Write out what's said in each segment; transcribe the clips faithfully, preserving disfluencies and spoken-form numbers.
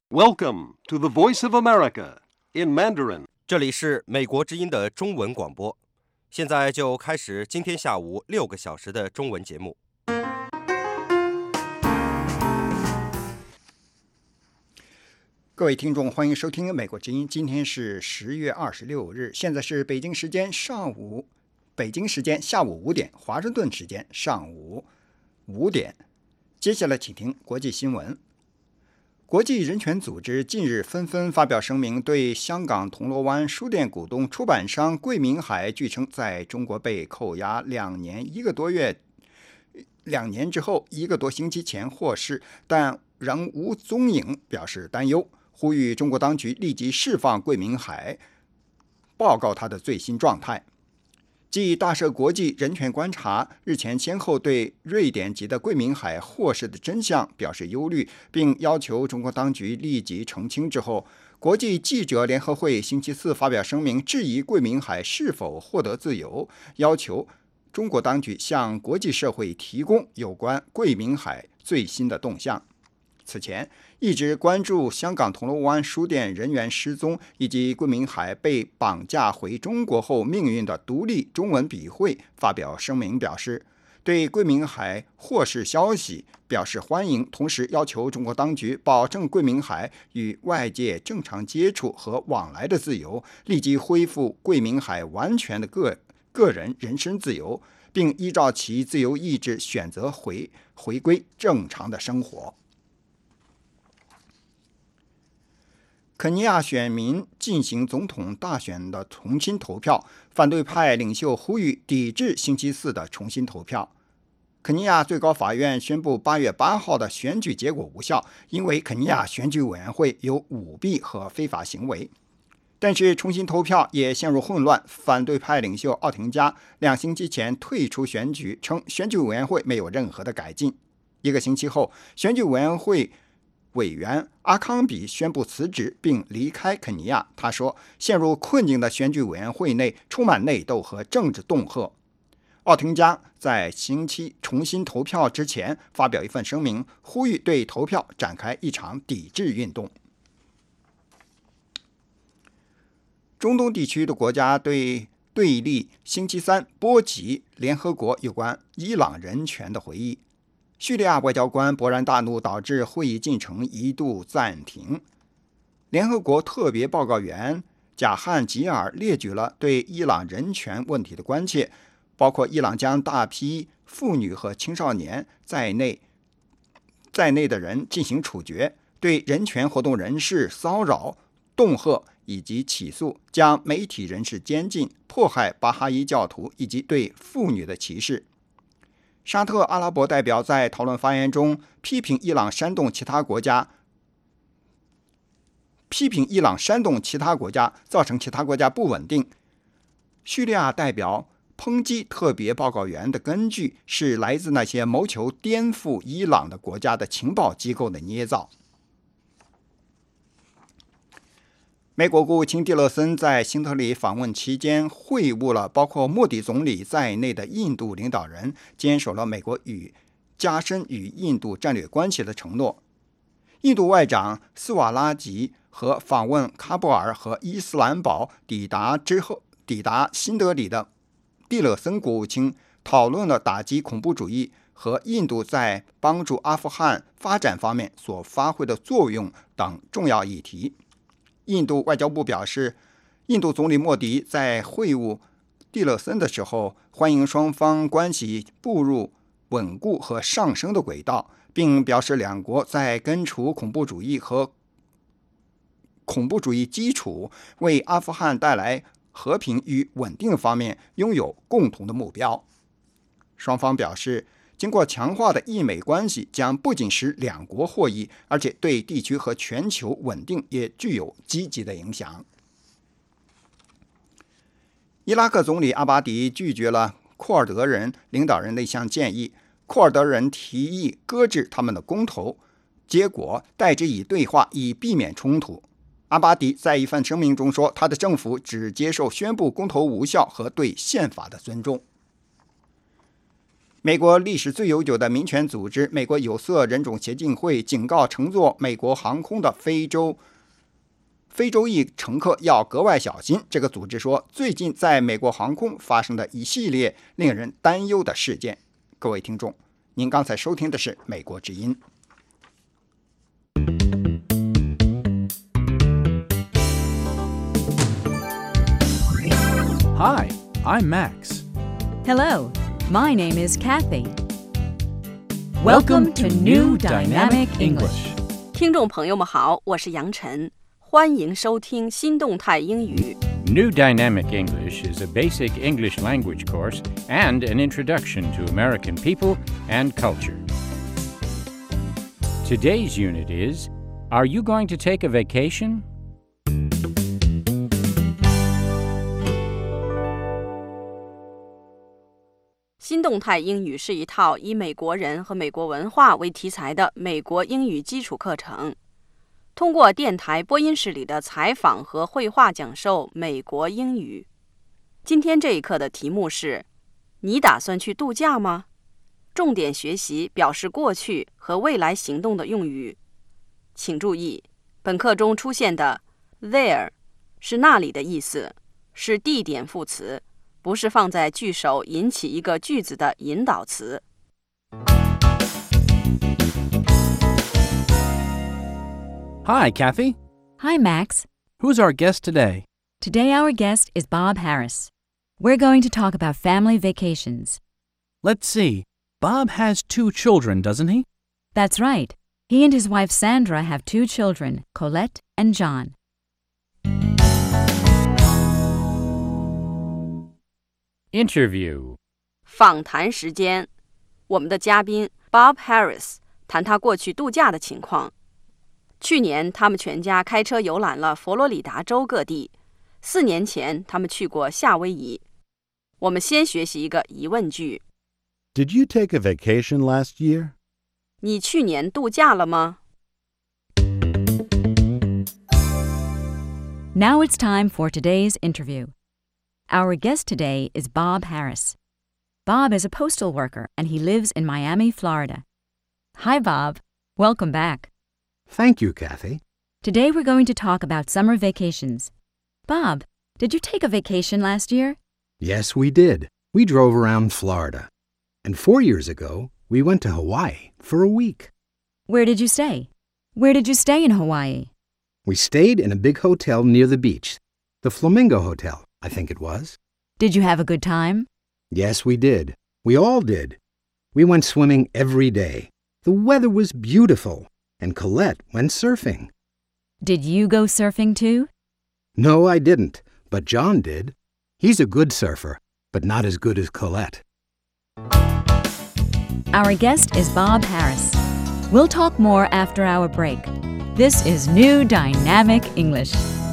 Welcome to the Voice of America in Mandarin. 这里是美国之音的中文广播，现在就开始今天下午六个小时的中文节目。 各位听众，欢迎收听美国之音。今天是十月二十六日，现在是北京时间上午，北京时间下午五点，华盛顿时间上午五点。接下来请听国际新闻。国际人权组织近日纷纷发表声明，对香港铜锣湾书店股东出版商桂明海据称在中国被扣押两年一个多月，两年之后一个多星期前获释，但仍无踪影，表示担忧，呼吁中国当局立即释放桂明海，报告他的最新状态。继大社国际人权观察日前先后对瑞典籍的桂明海获释的真相表示忧虑，并要求中国当局立即澄清之后，国际记者联合会星期四发表声明，质疑桂明海是否获得自由，要求中国当局向国际社会提供有关桂明海最新的动向。此前，一直关注香港铜锣湾书店人员失踪以及桂明海被绑架回中国后命运的独立中文笔会发表声明，表示对桂明海获释消息表示欢迎，同时要求中国当局保证桂明海与外界正常接触和往来的自由，立即恢复桂明海完全的个个人人身自由，并依照其自由意志选择回回归正常的生活。肯尼亚选民进行总统大选的重新投票，反对派领袖呼吁抵制星期四的重新投票。肯尼亚最高法院宣布八月八号的选举结果无效，因为肯尼亚选举委员会有舞弊和非法行为。但是重新投票也陷入混乱，反对派领袖奥廷加两星期前退出选举，称选举委员会没有任何的改进。一个星期后，选举委员会委员阿康比宣布辞职并离开肯尼亚。他说，陷入困境的选举委员会内充满内斗和政治恫吓。奥廷加在星期重新投票之前发表一份声明，呼吁对投票展开一场抵制运动。中东地区的国家对对立星期三波及联合国有关伊朗人权的回忆。叙利亚外交官勃然大怒，导致会议进程一度暂停。联合国特别报告员贾汉吉尔列举了对伊朗人权问题的关切，包括伊朗将大批妇女和青少年在内在内的人进行处决，对人权活动人士骚扰、恫吓以及起诉，将媒体人士监禁，迫害巴哈伊教徒以及对妇女的歧视。沙特阿拉伯代表在讨论发言中批评伊朗煽动其他国家批评伊朗煽动其他国家，造成其他国家不稳定。叙利亚代表抨击特别报告员的根据是来自那些谋求颠覆伊朗的国家的情报机构的捏造。美国国务卿蒂勒森在新德里访问期间会晤了包括莫迪总理在内的印度领导人，坚守了美国与加深与印度战略关系的承诺。印度外长斯瓦拉吉和访问喀布尔和伊斯兰堡抵达之后，抵达新德里的蒂勒森国务卿讨论了打击恐怖主义和印度在帮助阿富汗发展方面所发挥的作用等重要议题。印度外交部表示，印度总理莫迪在会晤蒂勒森的时候，欢迎双方关系步入稳固和上升的轨道，并表示两国在根除恐怖主义和恐怖主义基础，为阿富汗带来和平与稳定方面拥有共同的目标。双方表示，经过强化的印美关系将不仅使两国获益，而且对地区和全球稳定也具有积极的影响。伊拉克总理阿巴迪拒绝了库尔德人领导人的一项建议，库尔德人提议搁置他们的公投，结果代之以对话，以避免冲突。阿巴迪在一份声明中说，他的政府只接受宣布公投无效和对宪法的尊重。 美国历史最悠久的民权组织美国有色人种协进会警告乘坐美国航空的非洲非洲裔乘客要格外小心。这个组织说，最近在美国航空发生的一系列令人担忧的事件。各位听众，您刚才收听的是美国之音。 Hi, I'm Max. Hello, my name is Kathy. Welcome to New Dynamic English. 听众朋友们好，我是杨晨，欢迎收听新动态英语。 New Dynamic English is a basic English language course and an introduction to American people and culture. Today's unit is, Are you going to take a vacation? 新动态英语是一套以美国人和美国文化为题材的美国英语基础课程，通过电台播音室里的采访和绘画讲授美国英语。今天这一课的题目是：你打算去度假吗？重点学习表示过去和未来行动的用语。请注意，本课中出现的 there 是那里的意思，是地点副词，不是放在句首引起一个句子的引导词。 Hi, Kathy. Hi, Max. Who's our guest today? Today our guest is Bob Harris. We're going to talk about family vacations. Let's see. Bob has two children, doesn't he? That's right. He and his wife Sandra have two children, Colette and John. Interview. 访谈时间，我们的嘉宾 Bob Harris 谈他过去度假的情况。去年他们全家开车游览了佛罗里达州各地，四年前他们去过夏威夷。我们先学习一个疑问句。 Did you take a vacation last year? 你去年度假了吗？ Now it's time for today's interview. Our guest today is Bob Harris. Bob is a postal worker and he lives in Miami, Florida. Hi, Bob. Welcome back. Thank you, Kathy. Today we're going to talk about summer vacations. Bob, did you take a vacation last year? Yes, we did. We drove around Florida. And four years ago, we went to Hawaii for a week. Where did you stay? Where did you stay in Hawaii? We stayed in a big hotel near the beach, the Flamingo Hotel, I think it was. Did you have a good time? Yes, we did. We all did. We went swimming every day. The weather was beautiful, and Colette went surfing. Did you go surfing too? No, I didn't, but John did. He's a good surfer, but not as good as Colette. Our guest is Bob Harris. We'll talk more after our break. This is New Dynamic English.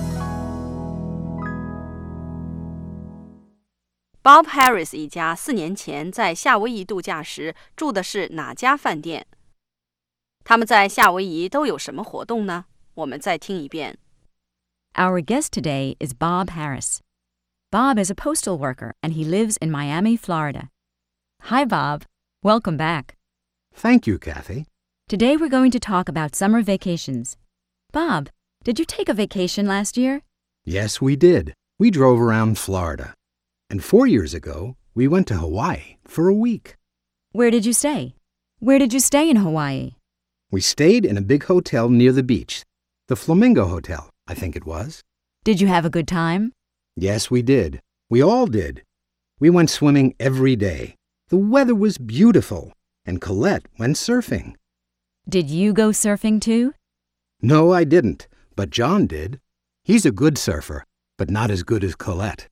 Bob Harris 一家四年前在夏威夷度假时住的是哪家饭店？他们在夏威夷都有什么活动呢？我们再听一遍。 Our guest today is Bob Harris. Bob is a postal worker and he lives in Miami, Florida. Hi, Bob. Welcome back. Thank you, Kathy. Today we're going to talk about summer vacations. Bob, did you take a vacation last year? Yes, we did. We drove around Florida. And four years ago, we went to Hawaii for a week. Where did you stay? Where did you stay in Hawaii? We stayed in a big hotel near the beach, the Flamingo Hotel, I think it was. Did you have a good time? Yes, we did. We all did. We went swimming every day. The weather was beautiful, and Colette went surfing. Did you go surfing too? No, I didn't, but John did. He's a good surfer, but not as good as Colette.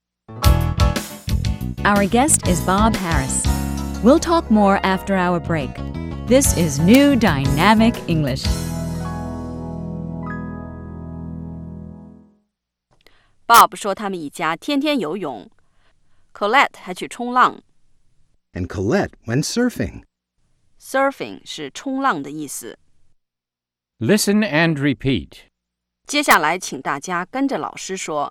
Our guest is Bob Harris. We'll talk more after our break. This is New Dynamic English. Bob 说他们一家天天游泳 ，Colette 还去冲浪。 And Colette went surfing. Surfing 是冲浪的意思。 Listen and repeat. 接下来，请大家跟着老师说。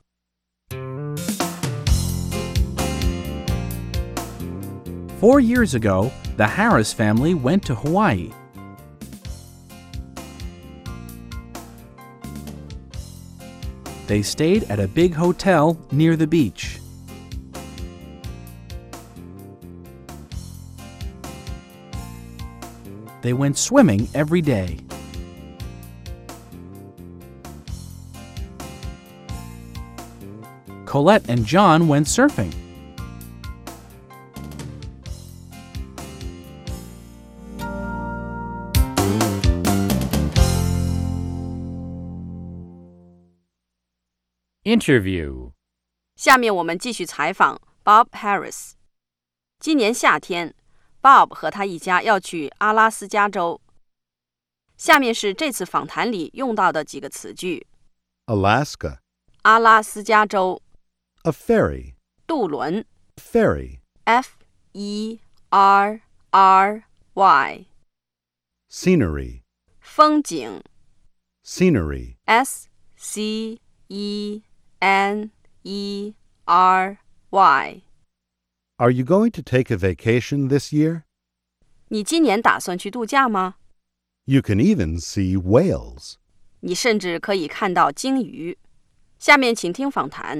Four years ago, the Harris family went to Hawaii. They stayed at a big hotel near the beach. They went swimming every day. Colette and John went surfing. Interview. 下面我们继续采访 Bob Harris。今年夏天 ，Bob 和他一家要去阿拉斯加州。下面是这次访谈里用到的几个词句 Alaska, 阿拉斯加州 a ferry, 渡轮 ferry, F E R R Y scenery, 风景 scenery, S C E N E R Y Are you going to take a vacation this year? 你今年打算去度假吗？ You can even see whales. 你甚至可以看到鲸鱼。下面请听访谈。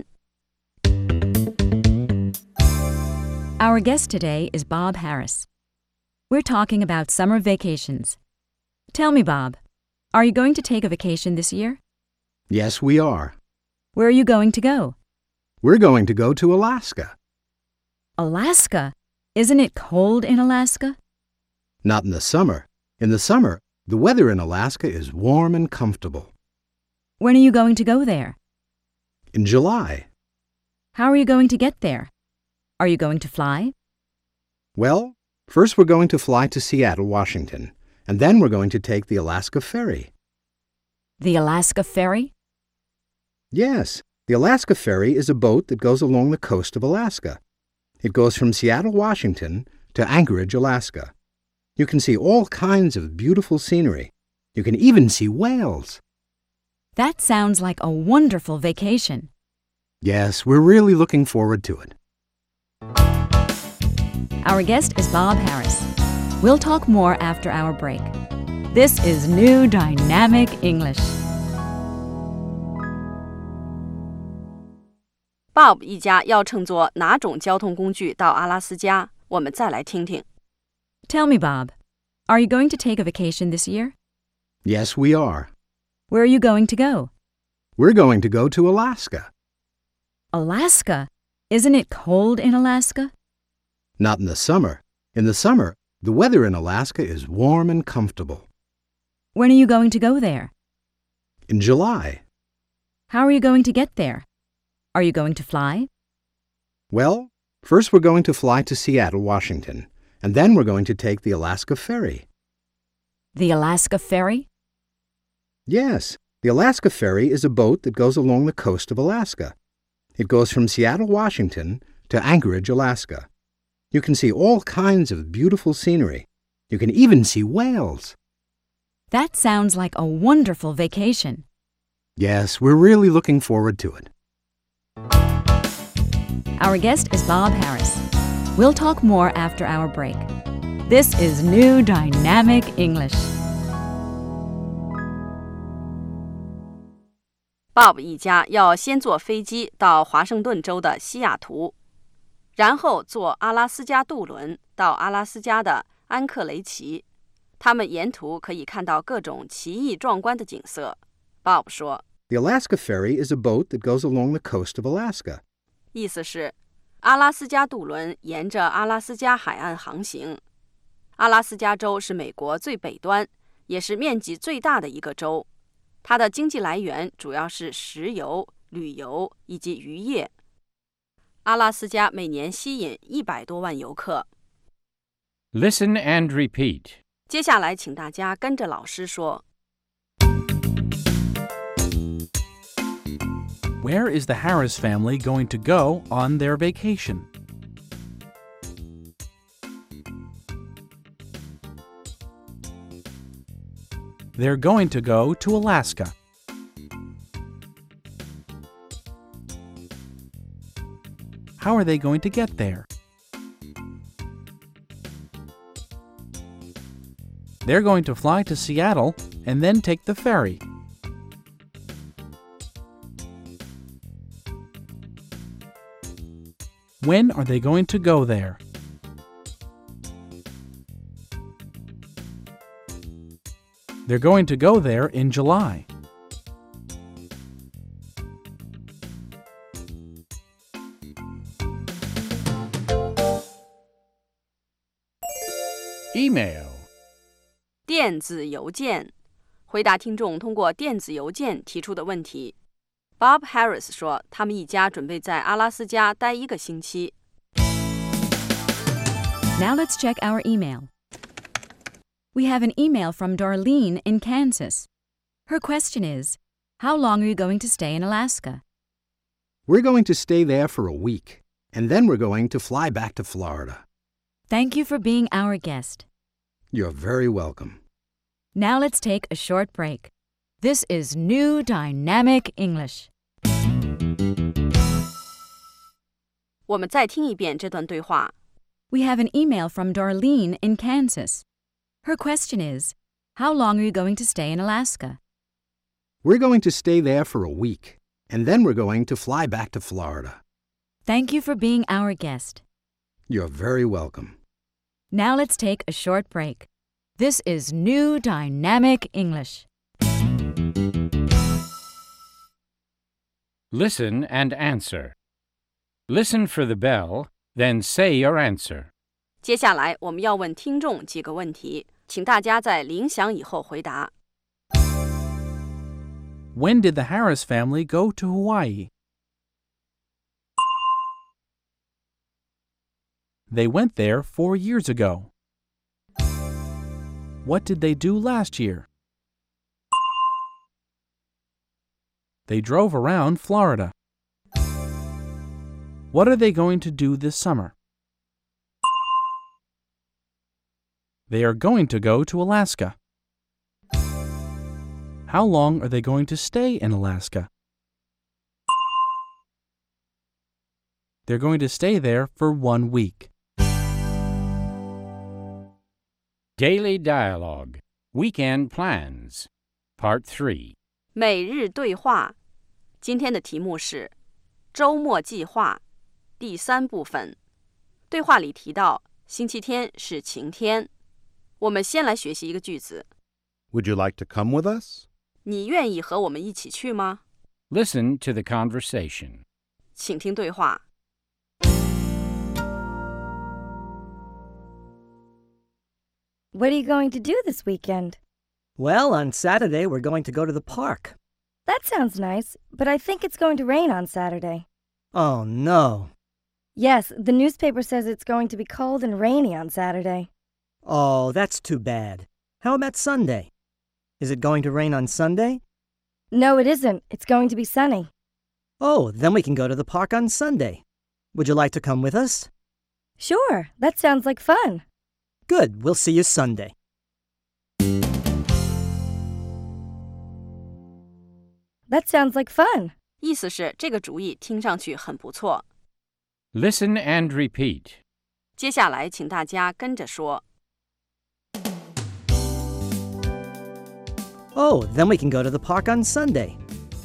Our guest today is Bob Harris. We're talking about summer vacations. Tell me, Bob, are you going to take a vacation this year? Yes, we are. Where are you going to go? We're going to go to Alaska. Alaska? Isn't it cold in Alaska? Not in the summer. In the summer, the weather in Alaska is warm and comfortable. When are you going to go there? In July. How are you going to get there? Are you going to fly? Well, first we're going to fly to Seattle, Washington, and then we're going to take the Alaska Ferry. The Alaska Ferry? Yes, the Alaska Ferry is a boat that goes along the coast of Alaska. It goes from Seattle, Washington, to Anchorage, Alaska. You can see all kinds of beautiful scenery. You can even see whales. That sounds like a wonderful vacation. Yes, we're really looking forward to it. Our guest is Bob Harris. We'll talk more after our break. This is New Dynamic English. Bob 一家要乘坐哪种交通工具到阿拉斯加？我们再来听听。 Tell me, Bob, are you going to take a vacation this year? Yes, we are. Where are you going to go? We're going to go to Alaska. Alaska? Isn't it cold in Alaska? Not in the summer. In the summer, the weather in Alaska is warm and comfortable. When are you going to go there? In July. How are you going to get there? Are you going to fly? Well, first we're going to fly to Seattle, Washington, and then we're going to take the Alaska Ferry. The Alaska Ferry? Yes, the Alaska Ferry is a boat that goes along the coast of Alaska. It goes from Seattle, Washington, to Anchorage, Alaska. You can see all kinds of beautiful scenery. You can even see whales. That sounds like a wonderful vacation. Yes, we're really looking forward to it. Our guest is Bob Harris. We'll talk more after our break. This is New Dynamic English. Bob 一家要先坐飞机到华盛顿州的西雅图，然后坐阿拉斯加渡轮到阿拉斯加的安克雷奇。他们沿途可以看到各种奇异壮观的景色。Bob 说 The Alaska Ferry is a boat that goes along the coast of Alaska. 意思是阿拉斯加渡轮沿着阿拉斯加海岸航行。阿拉斯加州是美国最北端，也是面积最大的一个州。它的经济来源主要是石油、旅游以及渔业。阿拉斯加每年吸引一百多万游客。 Listen and repeat. 接下来，请大家跟着老师说。 Where is the Harris family going to go on their vacation? They're going to go to Alaska. How are they going to get there? They're going to fly to Seattle and then take the ferry. When are they going to go there? They're going to go there in July. Email. 电子邮件，回答听众通过电子邮件提出的问题。Bob Harris 说，他们一家准备在阿拉斯加待一个星期。 Now let's check our email. We have an email from Darlene in Kansas. Her question is, how long are you going to stay in Alaska? We're going to stay there for a week, and then we're going to fly back to Florida. Thank you for being our guest. You're very welcome. Now let's take a short break. This is New Dynamic English. 我们再听一遍这段对话。 We have an email from Darlene in Kansas. Her question is, how long are you going to stay in Alaska? We're going to stay there for a week, and then we're going to fly back to Florida. Thank you for being our guest. You're very welcome. Now let's take a short break. This is New Dynamic English. Listen and answer. Listen for the bell, then say your answer. 接下来我们要问听众几个问题，请大家在铃响以后回答。 When did the Harris family go to Hawaii? They went there four years ago. What did they do last year? They drove around Florida. What are they going to do this summer? They are going to go to Alaska. How long are they going to stay in Alaska? They're going to stay there for one week. Daily Dialogue. Weekend Plans. Part three. 每日对话，今天的题目是周末计划，第三部分。对话里提到星期天是晴天。我们先来学习一个句子。 Would you like to come with us? 你愿意和我们一起去吗？ Listen to the conversation. 请听对话。 What are you going to do this weekend? Well, on Saturday we're going to go to the park. That sounds nice, but I think it's going to rain on Saturday. Oh, no. Yes, the newspaper says it's going to be cold and rainy on Saturday. Oh, that's too bad. How about Sunday? Is it going to rain on Sunday? No, it isn't. It's going to be sunny. Oh, then we can go to the park on Sunday. Would you like to come with us? Sure, that sounds like fun. Good, we'll see you Sunday. That sounds like fun. 意思是这个主意听上去很不错。 Listen and repeat. 接下来请大家跟着说。 Oh, then we can go to the park on Sunday.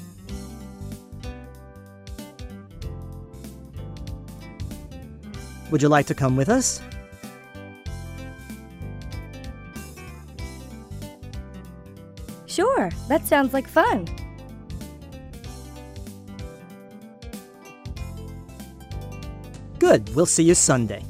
Would you like to come with us? Sure, that sounds like fun. Good, we'll see you Sunday.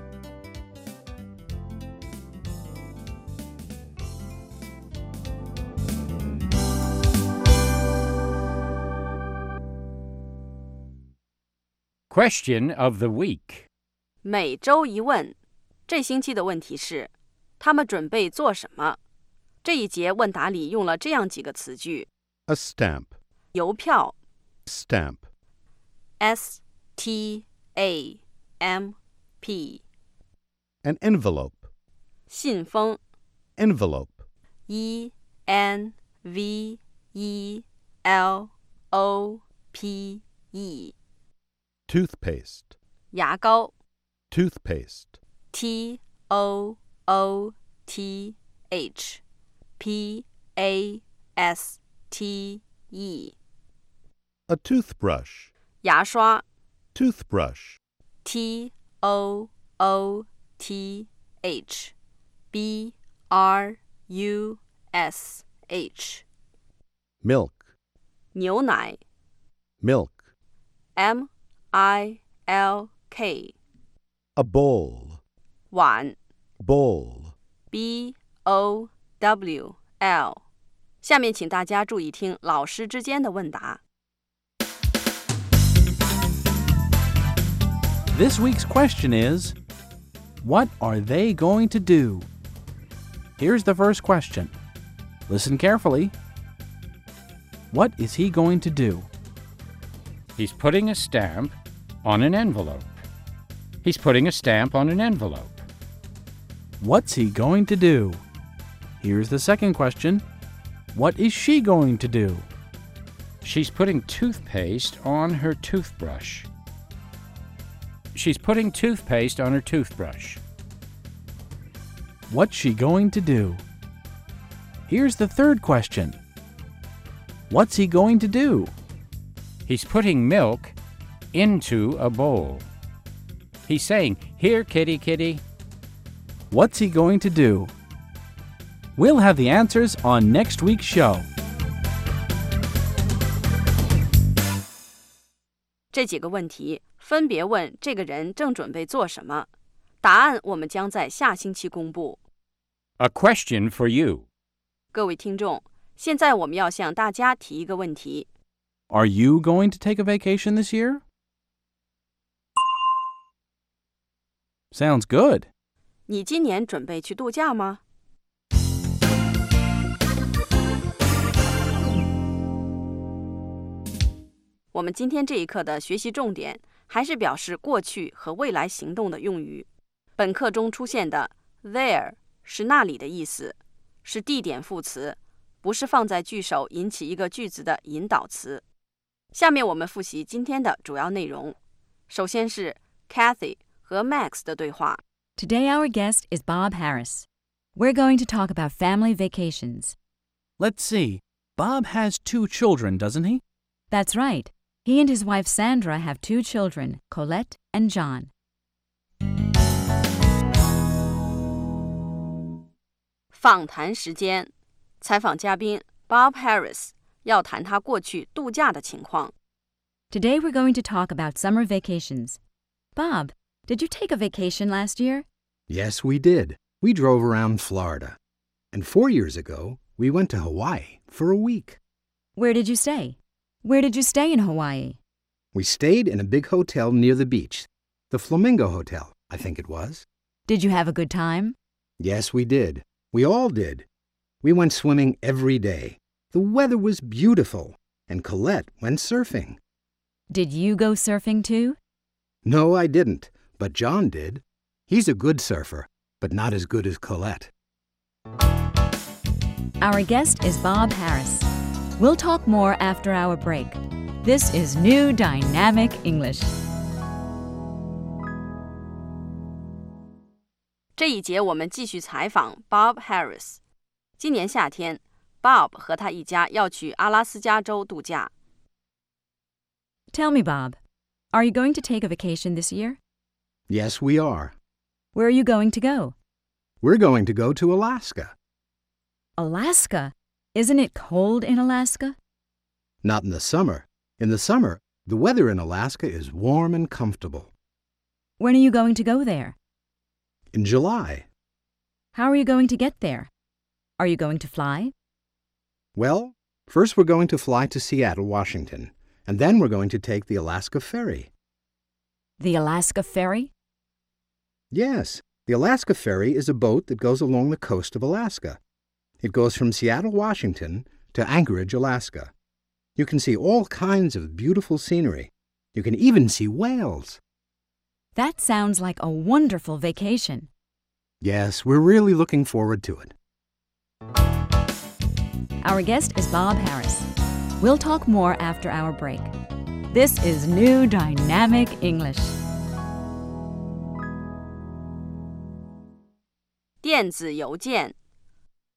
Question of the week. 每周一问，这星期的问题是：他们准备做什么？这一节问答里用了这样几个词句： A stamp. 邮票 Stamp. S T A M P An envelope. 信封 Envelope. E N V E L O P E Toothpaste. 牙膏 Toothpaste. T O O T H P A S T E A toothbrush. 牙刷 Toothbrush. T O O T H B R U S H Milk. 牛奶 Milk. M I L K A bowl. 碗 Bowl. B O W L 下面请大家注意听老师之间的问答。 This week's question is, what are they going to do? Here's the first question. Listen carefully. What is he going to do? He's putting a stamp on an envelope. He's putting a stamp on an envelope. What's he going to do? Here's the second question. What is she going to do? She's putting toothpaste on her toothbrush. She's putting toothpaste on her toothbrush. What's she going to do? Here's the third question. What's he going to do? He's putting milk into a bowl. He's saying, "Here, kitty, kitty." What's he going to do? We'll have the answers on next week's show. 这几个问题分别问这个人正准备做什么，答案我们将在下星期公布。 A question for you. 各位听众，现在我们要向大家提一个问题。 Are you going to take a vacation this year? Sounds good. 你今年准备去度假吗？我们今天这一课的学习重点还是表示过去和未来行动的用语。本课中出现的 there 是那里的意思，是地点副词，不是放在句首引起一个句子的引导词。下面我们复习今天的主要内容。首先是 Kathy 和 Max 的对话。 Today our guest is Bob Harris. We're going to talk about family vacations. Let's see. Bob has two children, doesn't he? That's right. He and his wife Sandra have two children, Colette and John. 访谈时间，采访嘉宾 Bob Harris 要谈他过去度假的情况。 Today we're going to talk about summer vacations. Bob, did you take a vacation last year? Yes, we did. We drove around Florida. And four years ago, we went to Hawaii for a week. Where did you stay? Where did you stay in Hawaii? We stayed in a big hotel near the beach. The Flamingo Hotel, I think it was. Did you have a good time? Yes, we did. We all did. We went swimming every day. The weather was beautiful, and Colette went surfing. Did you go surfing too? No, I didn't, but John did. He's a good surfer, but not as good as Colette. Our guest is Bob Harris. We'll talk more after our break. This is New Dynamic English. 这一节我们继续采访 Bob Harris。今年夏天 ，Bob 和他一家要去阿拉斯加州度假。 Tell me, Bob, are you going to take a vacation this year? Yes, we are. Where are you going to go? We're going to go to Alaska. Alaska? Isn't it cold in Alaska? Not in the summer. In the summer, the weather in Alaska is warm and comfortable. When are you going to go there? In July. How are you going to get there? Are you going to fly? Well, first we're going to fly to Seattle, Washington, and then we're going to take the Alaska Ferry. The Alaska Ferry? Yes, the Alaska Ferry is a boat that goes along the coast of Alaska. It goes from Seattle, Washington, to Anchorage, Alaska. You can see all kinds of beautiful scenery. You can even see whales. That sounds like a wonderful vacation. Yes, we're really looking forward to it. Our guest is Bob Harris. We'll talk more after our break. This is New Dynamic English. 电子邮件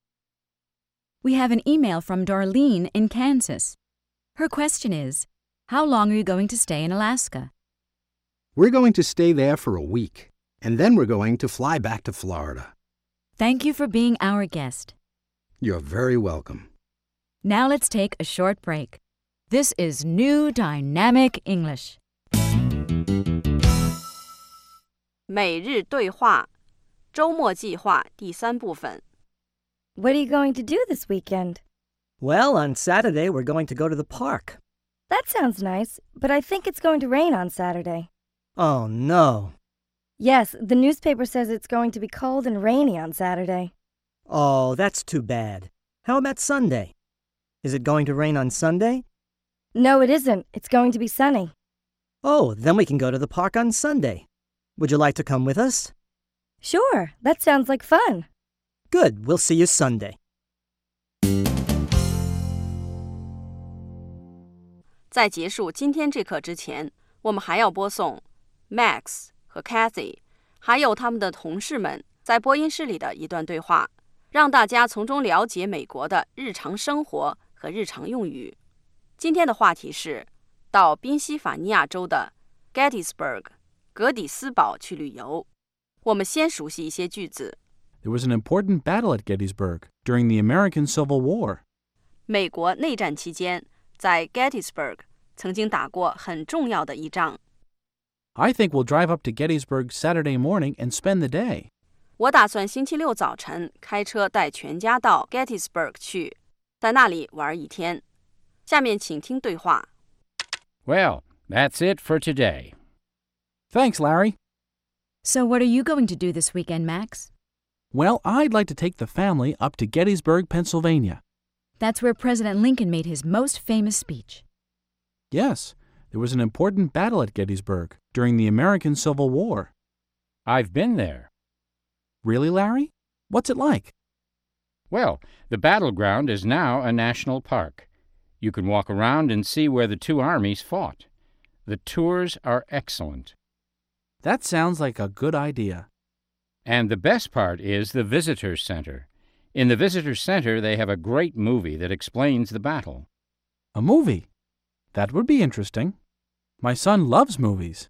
We have an email from Darlene in Kansas. Her question is, how long are you going to stay in Alaska? We're going to stay there for a week, and then we're going to fly back to Florida. Thank you for being our guest. You're very welcome. Now let's take a short break. This is New Dynamic English. 每日对话周末计划第三部分。 What are you going to do this weekend? Well, on Saturday we're going to go to the park. That sounds nice, but I think it's going to rain on Saturday. Oh, no. Yes, the newspaper says it's going to be cold and rainy on Saturday. Oh, that's too bad. How about Sunday? Is it going to rain on Sunday? No, it isn't. It's going to be sunny. Oh, then we can go to the park on Sunday. Would you like to come with us? Sure, that sounds like fun. Good, we'll see you Sunday. 在结束今天这课之前，我们还要播送 Max 和 Kathy 还有他们的同事们在播音室里的一段对话，让大家从中了解美国的日常生活和日常用语。今天的话题是到宾夕法尼亚州的 Gettysburg 格底斯堡去旅游。我们先熟悉一些句子。 There was an important battle at Gettysburg during the American Civil War. 美国内战期间，在 Gettysburg 曾经打过很重要的一仗。 I think we'll drive up to Gettysburg Saturday morning and spend the day. 我打算星期六早晨开车带全家到 Gettysburg 去，在那里玩一天。下面请听对话。 Well, that's it for today. Thanks, Larry. So what are you going to do this weekend, Max? Well, I'd like to take the family up to Gettysburg, Pennsylvania. That's where President Lincoln made his most famous speech. Yes, there was an important battle at Gettysburg during the American Civil War. I've been there. Really, Larry? What's it like? Well, the battleground is now a national park. You can walk around and see where the two armies fought. The tours are excellent. That sounds like a good idea. And the best part is the visitor center. In the visitor center, they have a great movie that explains the battle. A movie? That would be interesting. My son loves movies.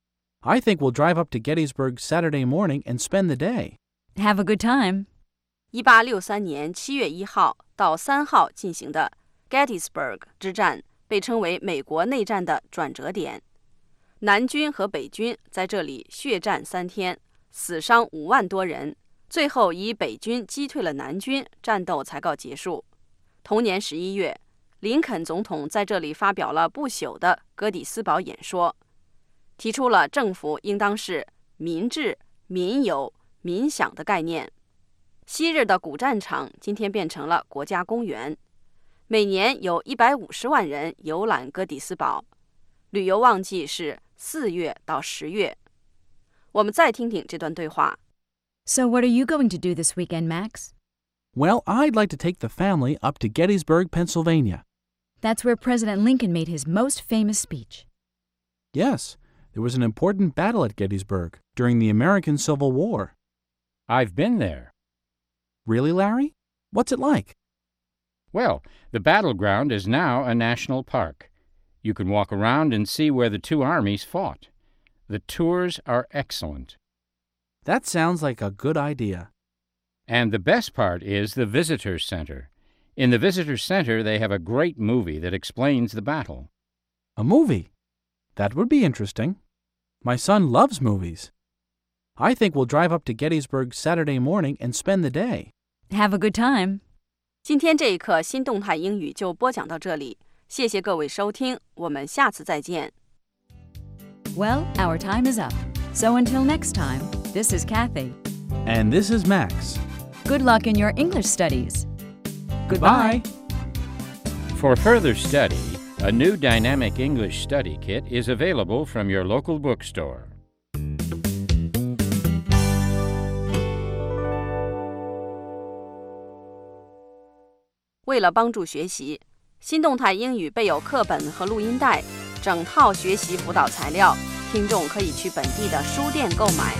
I think we'll drive up to Gettysburg Saturday morning and spend the day. Have a good time. 一八六三年七月一号到三号进行的 Gettysburg 之战被称为美国内战的转折点。南军和北军在这里血战三天，死伤五万多人，最后以北军击退了南军，战斗才告结束。同年十一月，林肯总统在这里发表了不朽的格底斯堡演说，提出了政府应当是民治、民有、民享的概念。昔日的古战场今天变成了国家公园，每年有一百五十万人游览格底斯堡，旅游旺季是四月到十月。我们再听听这段对话。 So what are you going to do this weekend, Max? Well, I'd like to take the family up to Gettysburg, Pennsylvania. That's where President Lincoln made his most famous speech. Yes, there was an important battle at Gettysburg during the American Civil War. I've been there. Really, Larry? What's it like? Well, the battleground is now a national park. You can walk around and see where the two armies fought. The tours are excellent. That sounds like a good idea. And the best part is the visitor center. In the visitor center, they have a great movie that explains the battle. A movie? That would be interesting. My son loves movies. I think we'll drive up to Gettysburg Saturday morning and spend the day. Have a good time. 今天这一课新动态英语就播讲到这里，谢谢各位收听，我们下次再见。 Well, our time is up. So until next time, this is Kathy. And this is Max. Good luck in your English studies. Goodbye. For further study, a new dynamic English study kit is available from your local bookstore. 为了帮助学习，新动态英语备有课本和录音带，整套学习辅导材料，听众可以去本地的书店购买。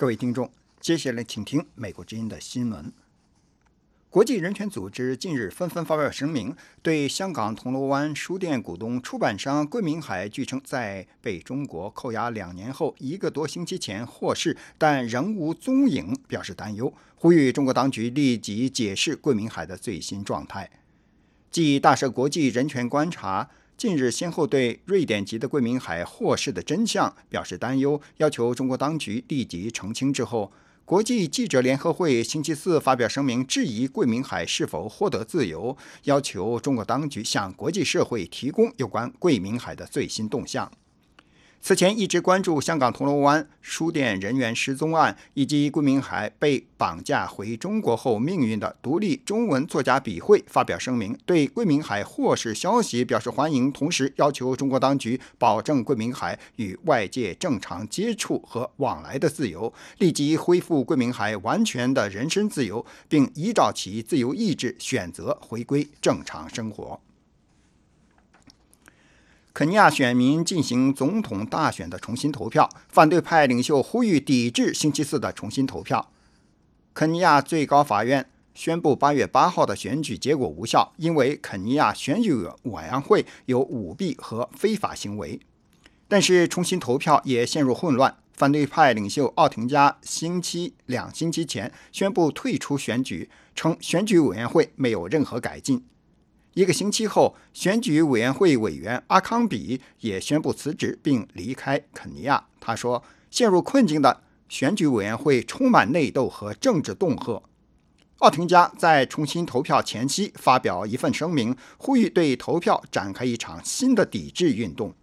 各位听众，接下来请听美国之音的新闻。国际人权组织近日纷纷发表声明，对香港铜锣湾书店股东出版商桂明海据称在被中国扣押两年后一个多星期前获释，但仍无踪影表示担忧，呼吁中国当局立即解释桂明海的最新状态。继大社国际人权观察近日先后对瑞典籍的桂明海获释的真相表示担忧，要求中国当局立即澄清之后，国际记者联合会星期四发表声明，质疑桂明海是否获得自由，要求中国当局向国际社会提供有关桂明海的最新动向。此前一直关注香港铜锣湾书店人员失踪案以及桂明海被绑架回中国后命运的独立中文作家笔会发表声明，对桂明海获释消息表示欢迎，同时要求中国当局保证桂明海与外界正常接触和往来的自由，立即恢复桂明海完全的人身自由，并依照其自由意志选择回归正常生活。肯尼亚选民进行总统大选的重新投票，反对派领袖呼吁抵制星期四的重新投票。肯尼亚最高法院宣布八月八号的选举结果无效，因为肯尼亚选举委员会有舞弊和非法行为。但是重新投票也陷入混乱，反对派领袖奥廷加星期两星期前宣布退出选举，称选举委员会没有任何改进。一个星期后，选举委员会委员阿康比也宣布辞职并离开肯尼亚。他说，陷入困境的选举委员会充满内斗和政治恫吓。奥廷加在重新投票前夕发表一份声明，呼吁对投票展开一场新的抵制运动。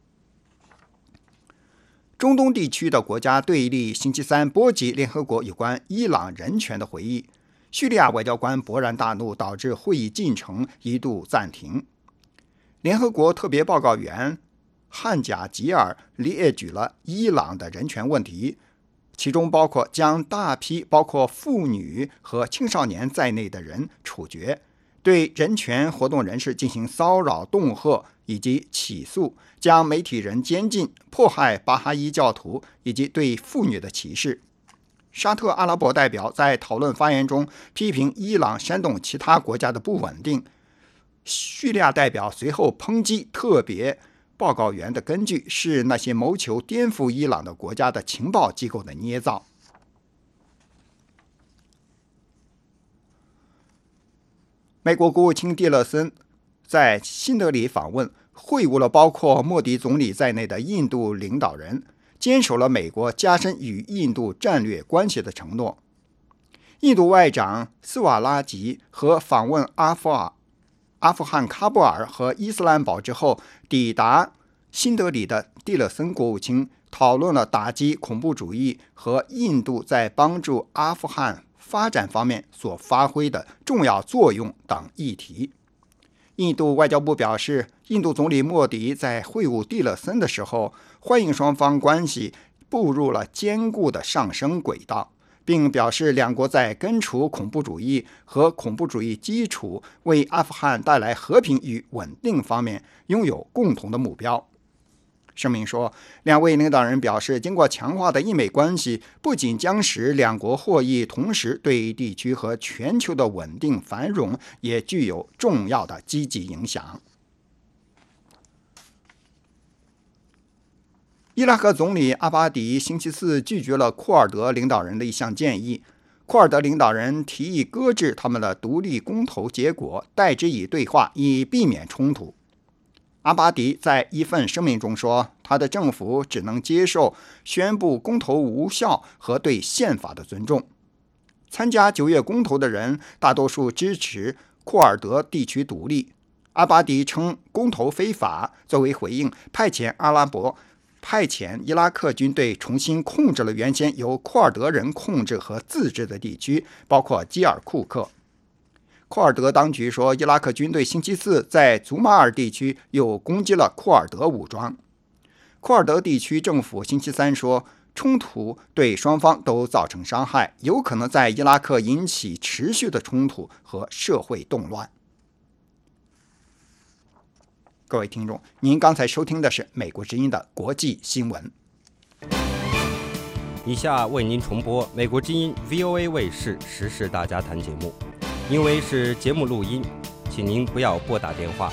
中东地区的国家对立星期三波及联合国有关伊朗人权的会议，叙利亚外交官勃然大怒，导致会议进程一度暂停。联合国特别报告员汉贾吉尔列举了伊朗的人权问题，其中包括将大批包括妇女和青少年在内的人处决，对人权活动人士进行骚扰、恫吓以及起诉，将媒体人监禁、迫害巴哈伊教徒以及对妇女的歧视。沙特阿拉伯代表在讨论发言中批评伊朗煽动其他国家的不稳定。叙利亚代表随后抨击特别报告员的根据是那些谋求颠覆伊朗的国家的情报机构的捏造。美国国务卿蒂勒森在新德里访问，会晤了包括莫迪总理在内的印度领导人，坚守了美国加深与印度战略关系的承诺。印度外长斯瓦拉吉和访问阿富汗、阿富汗喀布尔和伊斯兰堡之后抵达新德里的蒂勒森国务卿讨论了打击恐怖主义和印度在帮助阿富汗发展方面所发挥的重要作用等议题。印度外交部表示，印度总理莫迪在会晤蒂勒森的时候，欢迎双方关系步入了坚固的上升轨道，并表示两国在根除恐怖主义和恐怖主义基础为阿富汗带来和平与稳定方面拥有共同的目标。声明说，两位领导人表示，经过强化的印美关系不仅将使两国获益，同时对地区和全球的稳定繁荣也具有重要的积极影响。伊拉克总理阿巴迪星期四拒绝了库尔德领导人的一项建议，库尔德领导人提议搁置他们的独立公投结果，代之以对话，以避免冲突。阿巴迪在一份声明中说，他的政府只能接受宣布公投无效和对宪法的尊重。参加九月公投的人大多数支持库尔德地区独立。阿巴迪称公投非法，作为回应，派遣阿拉伯派遣伊拉克军队重新控制了原先由库尔德人控制和自治的地区，包括基尔库克。库尔德当局说，伊拉克军队星期四在祖马尔地区又攻击了库尔德武装。库尔德地区政府星期三说，冲突对双方都造成伤害，有可能在伊拉克引起持续的冲突和社会动乱。各位听众，您刚才收听的是美国之音的国际新闻。 以下为您重播美国之音 V O A 卫视时事大家谈节目，因为是节目录音，请您不要拨打电话。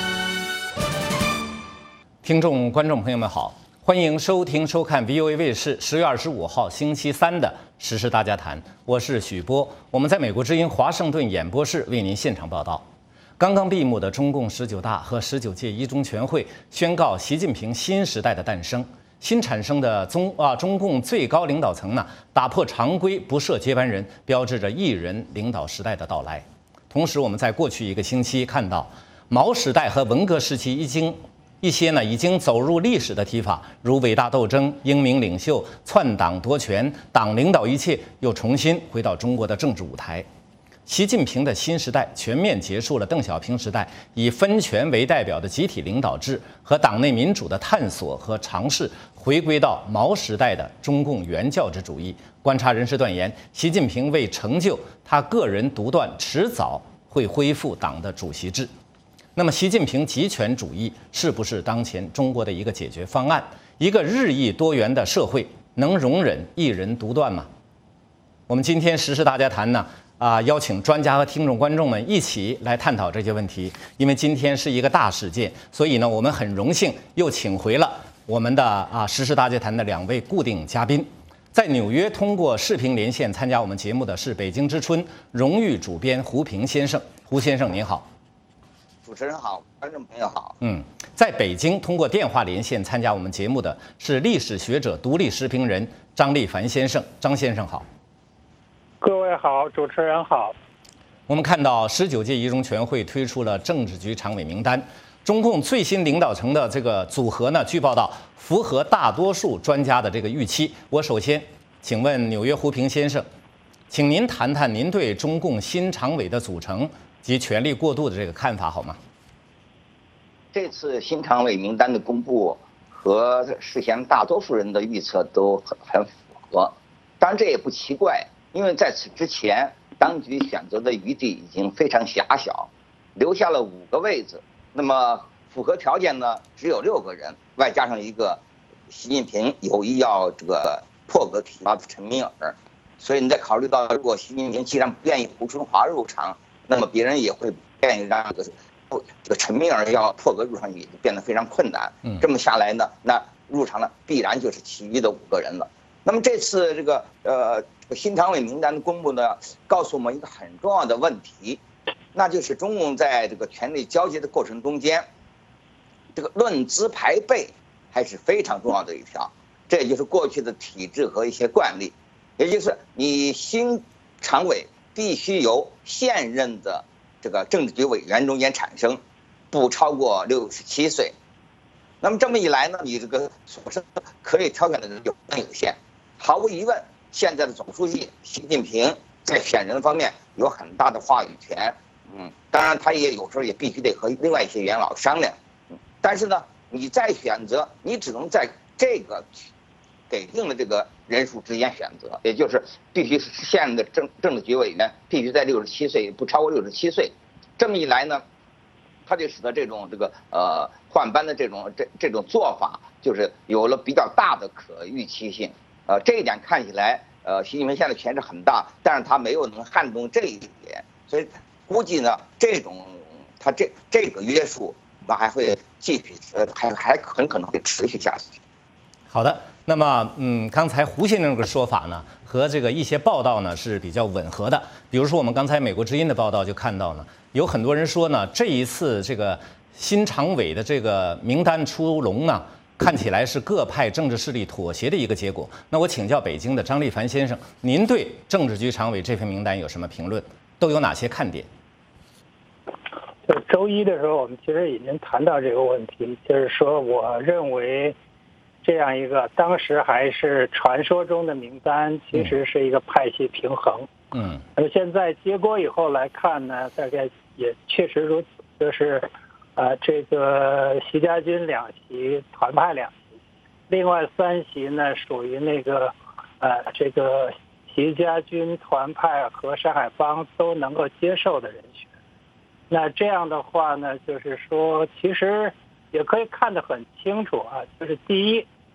听众、观众朋友们好，欢迎收听、收看 V O A 卫视十月二十五号星期三的时事大家谈，我是许波，我们在美国之音华盛顿演播室为您现场报道。刚刚闭幕的中共十九大和十九届一中全会宣告习近平新时代的诞生。新产生的中啊中共最高领导层呢，打破常规，不设接班人，标志着一人领导时代的到来。同时，我们在过去一个星期看到，毛时代和文革时期已经一些呢已经走入历史的提法，如伟大斗争、英明领袖、篡党夺权、党领导一切，又重新回到中国的政治舞台。习近平的新时代全面结束了邓小平时代以分权为代表的集体领导制和党内民主的探索和尝试，回归到毛时代的中共原教旨主义。观察人士断言，习近平为成就他个人独断，迟早会恢复党的主席制。那么，习近平集权主义是不是当前中国的一个解决方案？一个日益多元的社会能容忍一人独断吗？我们今天时事大家谈呢？啊，邀请专家和听众观众们一起来探讨这些问题。因为今天是一个大事件，所以呢，我们很荣幸又请回了我们的啊时事大家谈的两位固定嘉宾。在纽约通过视频连线参加我们节目的是北京之春荣誉主编胡平先生。胡先生您好。 主持人好，观众朋友好。 嗯，在北京通过电话连线参加我们节目的是历史学者、独立时评人张立凡先生。张先生好。 各位好，主持人好。 我们看到十九届一中全会推出了政治局常委名单，中共最新领导层的这个组合呢，据报道符合大多数专家的这个预期。我首先请问纽约胡平先生，请您谈谈您对中共新常委的组成及权力过渡的这个看法好吗？ 这次新常委名单的公布和事先大多数人的预测都很很符合，当然这也不奇怪。因为在此之前，当局选择的余地已经非常狭小，留下了五个位置。那么符合条件呢，只有六个人，外加上一个习近平有意要这个破格提拔的陈敏尔。所以你再考虑到，如果习近平既然不愿意胡春华入场，那么别人也会不愿意让这个这个陈敏尔要破格入场，也就变得非常困难。这么下来呢，那入场呢必然就是其余的五个人了。那么这次这个呃。新常委名单的公布呢，告诉我们一个很重要的问题，那就是中共在这个权力交接的过程中间，这个论资排辈还是非常重要的一条。这也就是过去的体制和一些惯例，也就是你新常委必须由现任的这个政治局委员中间产生，不超过六十七岁。那么这么一来呢，你这个所剩可以挑选的人就很有限。毫无疑问，现在的总书记习近平在选人方面有很大的话语权，嗯，当然他也有时候也必须得和另外一些元老商量，嗯，但是呢，你再选择，你只能在这个给定的这个人数之间选择，也就是必须是现任的政政治局委员必须在六十七岁，不超过六十七岁，这么一来呢，他就使得这种这个呃换班的这种这这种做法，就是有了比较大的可预期性。呃，这一点看起来，呃，习近平现在权势很大，但是他没有能撼动这一点，所以估计呢，这种他这这个约束，那还会继续，呃，还还很可能会持续下去。 好的，那么，嗯，刚才胡先生这个说法呢，和这个一些报道呢是比较吻合的。比如说，我们刚才美国之音的报道就看到呢，有很多人说呢，这一次这个新常委的这个名单出笼呢，看起来是各派政治势力妥协的一个结果。那我请教北京的张立凡先生，您对政治局常委这份名单有什么评论？都有哪些看点？ 就周一的时候，我们其实已经谈到这个问题，就是说，我认为这样一个当时还是传说中的名单，其实是一个派系平衡。 嗯， 而现在结果以后来看呢，大概也确实如此，就是。呃，这个习家军两席，团派两席，另外三席呢属于那个，呃，这个习家军团派和山海帮都能够接受的人选。那这样的话呢，就是说，其实也可以看得很清楚啊，就是第一，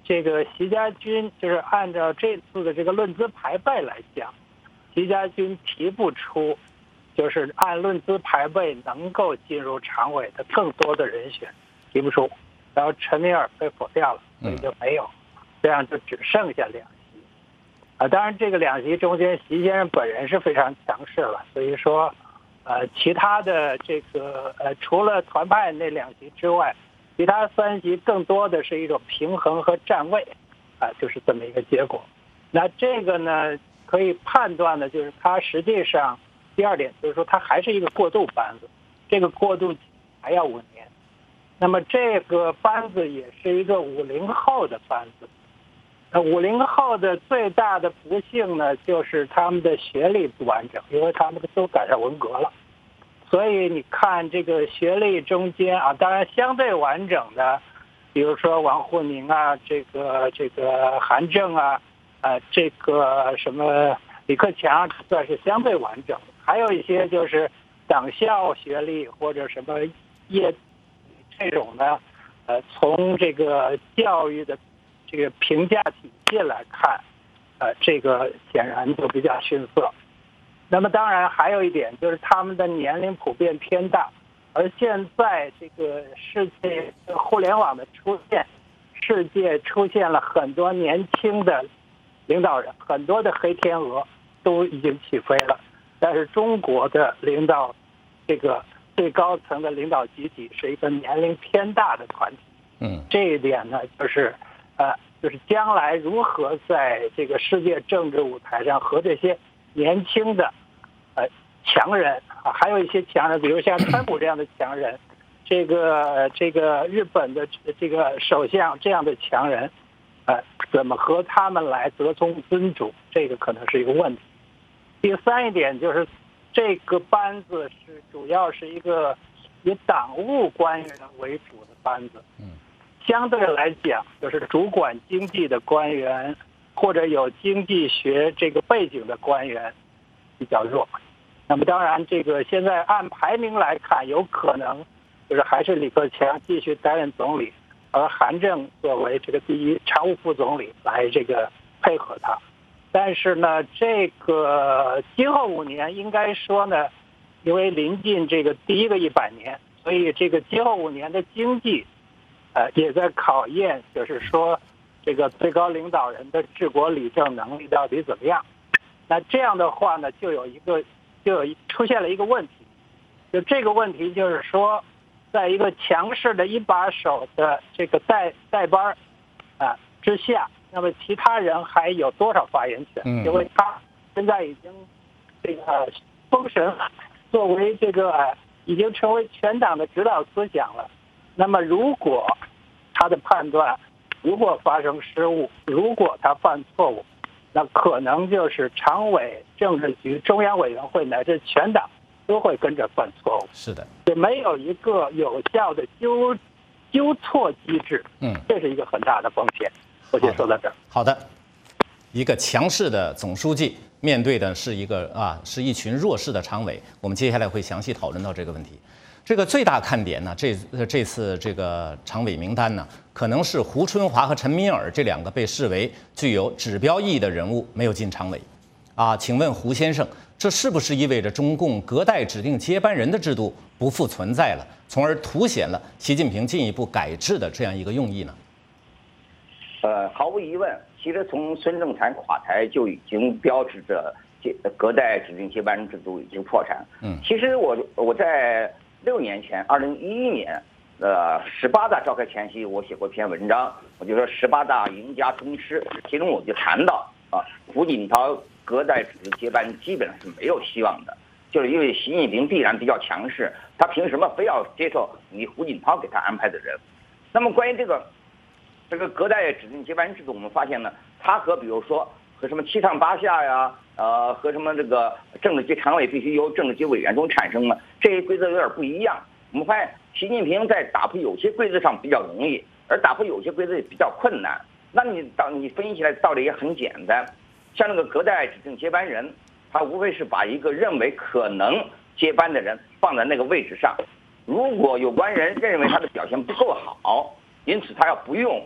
这个习家军就是按照这次的这个论资排辈来讲，习家军提不出就是按论资排辈能够进入常委的更多的人选，提不出。然后陈敏尔被否掉了，所以就没有，这样就只剩下两席。啊，当然这个两席中间，习先生本人是非常强势了，所以说，呃，其他的这个呃，除了团派那两席之外，其他三席更多的是一种平衡和站位，啊，就是这么一个结果。那这个呢，可以判断的就是它实际上第二点就是说它还是一个过渡班子，这个过渡还要五年。那么这个班子也是一个五零后的班子。那五零后的最大的不幸呢，就是他们的学历不完整，因为他们都赶上文革了。所以你看这个学历中间啊，当然相对完整的，比如说王沪宁啊，这个这个韩正啊，呃，这个什么李克强算是相对完整。还有一些就是党校学历或者什么业这种呢，呃，从这个教育的这个评价体系来看，呃，这个显然就比较逊色。那么当然还有一点就是他们的年龄普遍偏大，而现在这个世界互联网的出现，世界出现了很多年轻的领导人，很多的黑天鹅都已经起飞了，但是中国的领导这个最高层的领导集体是一个年龄偏大的团体。 嗯， 这一点呢，就是呃，就是将来如何在这个世界政治舞台上和这些年轻的呃强人啊，还有一些强人，比如像川普这样的强人，这个这个日本的这个首相这样的强人，呃，怎么和他们来得宗尊主，这个可能是一个问题。第三一点就是，这个班子是主要是一个以党务官员为主的班子。 嗯， 相对来讲，就是主管经济的官员或者有经济学这个背景的官员比较弱。那么当然，这个现在按排名来看，有可能就是还是李克强继续担任总理，而韩正作为这个第一常务副总理来这个配合他。但是呢，这个今后五年应该说呢，因为临近这个第一个一百年，所以这个今后五年的经济，呃，也在考验，就是说这个最高领导人的治国理政能力到底怎么样。那这样的话呢，就有一个就有出现了一个问题，就这个问题就是说，在一个强势的一把手的这个代代班啊之下，那么其他人还有多少发言权？因为他现在已经这个封神，作为这个已经成为全党的指导思想了。那么如果他的判断如果发生失误，如果他犯错误，那可能就是常委、政治局、中央委员会乃至全党都会跟着犯错误。 是的， 也没有一个有效的纠纠错机制， 嗯， 这是一个很大的风险。我先说到这儿。 好的，一个强势的总书记面对的是一个啊，是一群弱势的常委。我们接下来会详细讨论到这个问题。这个最大看点呢，这这次这个常委名单呢，可能是胡春华和陈敏尔这两个被视为具有指标意义的人物没有进常委，啊，请问胡先生，这是不是意味着中共隔代指定接班人的制度不复存在了，从而凸显了习近平进一步改制的这样一个用意呢？ 呃，毫无疑问，其实从孙政才垮台就已经标志着隔代指定接班人制度已经破产。 嗯， 其实我我在六年前，二零一一年，呃，十八大召开前夕，我写过一篇文章，我就说十八大赢家通吃，其中我就谈到啊，胡锦涛隔代指定接班基本上是没有希望的，就是因为习近平必然比较强势，他凭什么非要接受你胡锦涛给他安排的人？那么关于这个这个隔代指定接班人制度，我们发现呢，它和比如说和什么七上八下呀，呃，和什么这个政治局常委必须由政治局委员中产生呢，这些规则有点不一样。我们发现习近平在打破有些规则上比较容易，而打破有些规则也比较困难。那你当你分析起来道理也很简单，像那个隔代指定接班人，他无非是把一个认为可能接班的人放在那个位置上，如果有关人认为他的表现不够好，因此他要不用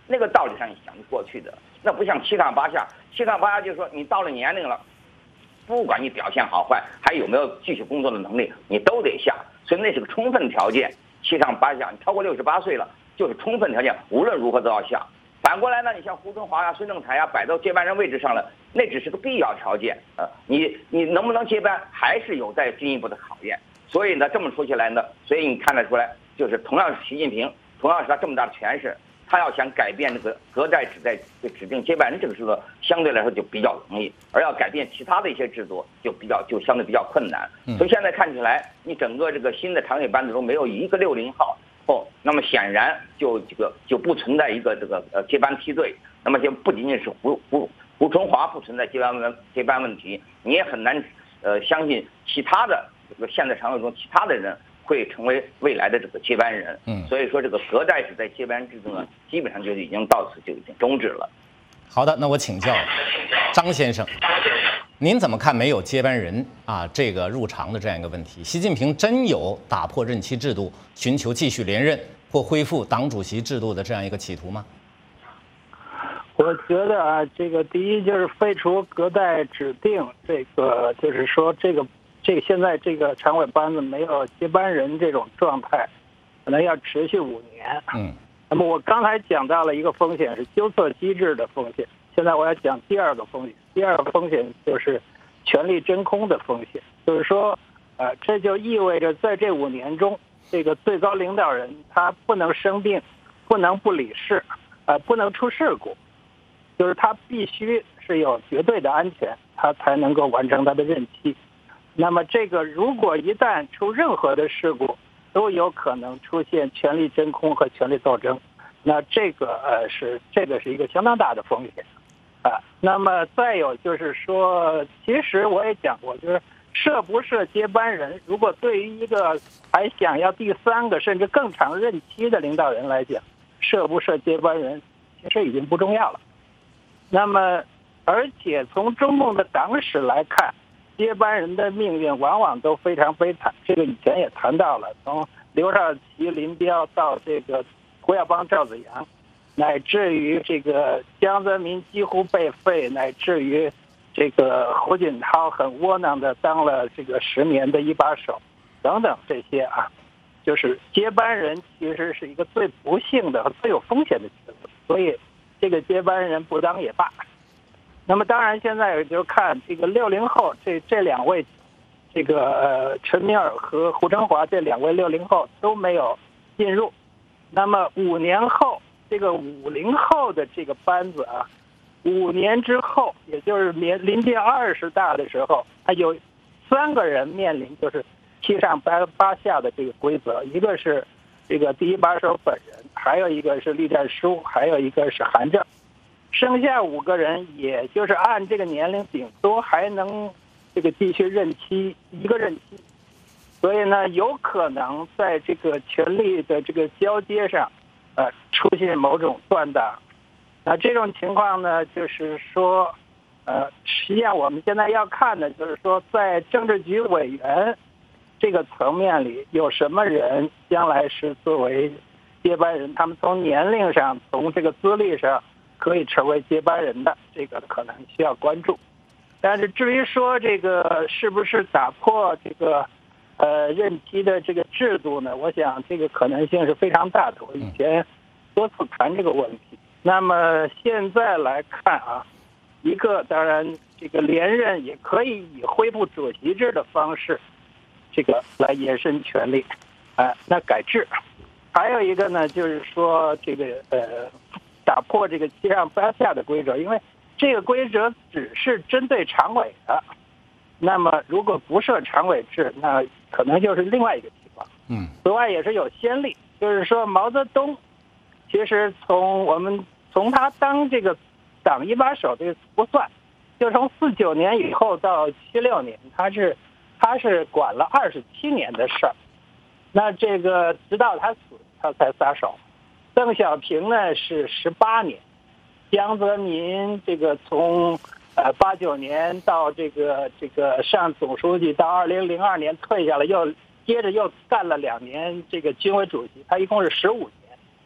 那个道理上想得过去的。那不像七上八下，七上八下就是说你到了年龄了，不管你表现好坏，还有没有继续工作的能力，你都得下。所以那是个充分条件，七上八下，你超过六十八岁了，就是充分条件，无论如何都要下。反过来呢，你像胡春华呀、孙政才呀，摆到接班人位置上了，那只是个必要条件啊、呃。你你能不能接班，还是有待进一步的考验。所以呢，这么说起来呢，所以你看得出来，就是同样是习近平，同样是他这么大的权势，他要想改变这个隔代指代指定接班人这个制度，相对来说就比较容易；而要改变其他的一些制度，就比较就相对比较困难。所以现在看起来，你整个这个新的常委班子中没有一个六零后。哦，那么显然就这个就不存在一个这个呃接班梯队，那么就不仅仅是胡胡胡春华不存在接班问接班问题，你也很难呃相信其他的这个现在常委中其他的人会成为未来的这个接班人。嗯，所以说这个隔代指代接班制度呢，基本上就已经到此就已经终止了。 好的，那我请教张先生，您怎么看没有接班人啊这个入常的这样一个问题？习近平真有打破任期制度，寻求继续连任或恢复党主席制度的这样一个企图吗？ 我觉得啊，这个第一就是废除隔代指定，这个就是说这个这个现在这个常委班子没有接班人这种状态，可能要持续五年。嗯。那么我刚才讲到了一个风险是纠错机制的风险，现在我要讲第二个风险。第二个风险就是权力真空的风险，就是说，呃，这就意味着在这五年中，这个最高领导人他不能生病，不能不理事，呃，不能出事故，就是他必须是有绝对的安全，他才能够完成他的任期。那么这个如果一旦出任何的事故，都有可能出现权力真空和权力斗争，那这个呃是这个是一个相当大的风险啊。那么再有就是说，其实我也讲过，就是设不设接班人，如果对于一个还想要第三个甚至更长任期的领导人来讲，设不设接班人其实已经不重要了。那么而且从中共的党史来看，接班人的命运往往都非常悲惨，这个以前也谈到了，从刘少奇、林彪到这个胡耀邦、赵子阳，乃至于这个江泽民几乎被废，乃至于这个胡锦涛很窝囊的当了这个十年的一把手，等等这些啊，就是接班人其实是一个最不幸的和最有风险的角色，所以这个接班人不当也罢。那么当然，现在也就看这个六零后这这两位，这个呃陈敏尔和胡春华这两位六零后都没有进入。那么五年后，这个五零后的这个班子啊，五年之后，也就是临临近二十大的时候，他有三个人面临就是七上八八下的这个规则，一个是这个第一把手本人，还有一个是栗战书，还有一个是韩正。剩下五个人，也就是按这个年龄，顶多还能这个继续任期一个任期，所以呢，有可能在这个权力的这个交接上，呃，出现某种断档。那这种情况呢，就是说，呃，实际上我们现在要看的就是说，在政治局委员这个层面里，有什么人将来是作为接班人，他们从年龄上，从这个资历上。可以成为接班人的，这个可能需要关注。但是至于说这个是不是打破这个呃任期的这个制度呢？我想这个可能性是非常大的。我以前多次谈这个问题。那么现在来看啊，一个当然这个连任也可以以恢复主席制的方式，这个来延伸权力，啊、呃，那改制。还有一个呢，就是说这个呃。打破这个七上八下的规则，因为这个规则只是针对常委的，那么如果不设常委制，那可能就是另外一个情况。嗯，此外也是有先例，就是说毛泽东，其实从我们从他当这个党一把手这个不算，就从四九年以后到七六年，他是他是管了二十七年的事儿，那这个直到他死，他才撒手。邓小平呢是十八年，江泽民这个从呃八九年到这个这个上总书记，到二零零二年退下来，又接着又干了两年这个军委主席，他一共是十五年。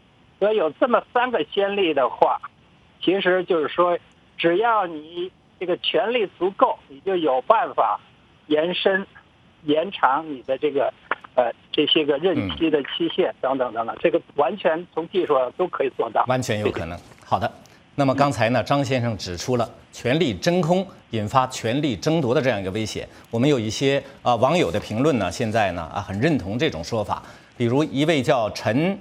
所以有这么三个先例的话，其实就是说，只要你这个权力足够，你就有办法延伸、延长你的这个呃这些个任期的期限等等等等，这个完全从技术上都可以做到， 完全有可能。好的。那么刚才呢，张先生指出了权力真空引发权力争夺的这样一个危险。我们有一些啊、呃、网友的评论呢，现在呢啊很认同这种说法。比如一位叫陈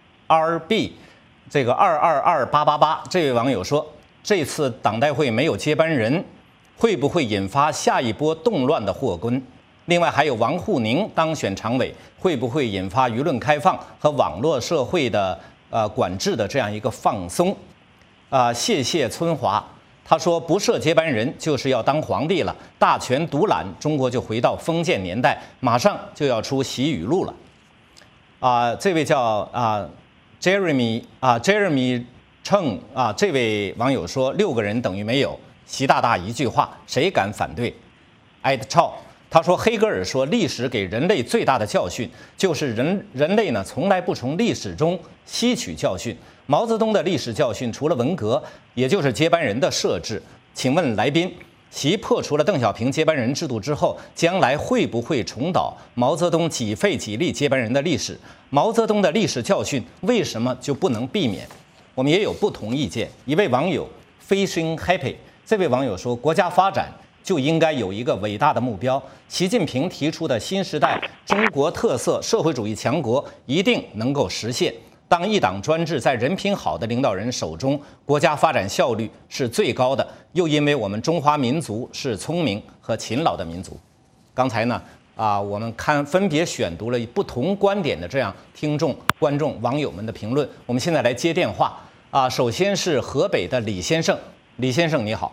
R B 这个二二二八八八这位网友说，这次党代会没有接班人，会不会引发下一波动乱的祸根？另外还有王沪宁当选常委，会不会引发舆论开放和网络社会的呃管制的这样一个放松？啊、呃，谢谢春华，他说不设接班人就是要当皇帝了，大权独揽，中国就回到封建年代，马上就要出习语录了。啊、呃，这位叫啊、呃、Jeremy 啊、呃、Jeremy Cheng 啊、呃，这位网友说六个人等于没有，习大大一句话，谁敢反对？艾德超他说黑格尔说历史给人类最大的教训就是人人类呢从来不从历史中吸取教训。毛泽东的历史教训除了文革，也就是接班人的设置。请问来宾，习破除了邓小平接班人制度之后，将来会不会重蹈毛泽东几废几立接班人的历史？毛泽东的历史教训为什么就不能避免？我们也有不同意见。一位网友 Fishing Happy 这位网友说，国家发展就应该有一个伟大的目标。习近平提出的新时代中国特色社会主义强国一定能够实现。当一党专制在人品好的领导人手中，国家发展效率是最高的。又因为我们中华民族是聪明和勤劳的民族。刚才呢，啊，我们看分别选读了不同观点的这样听众、观众、网友们的评论。我们现在来接电话啊，首先是河北的李先生，李先生你好，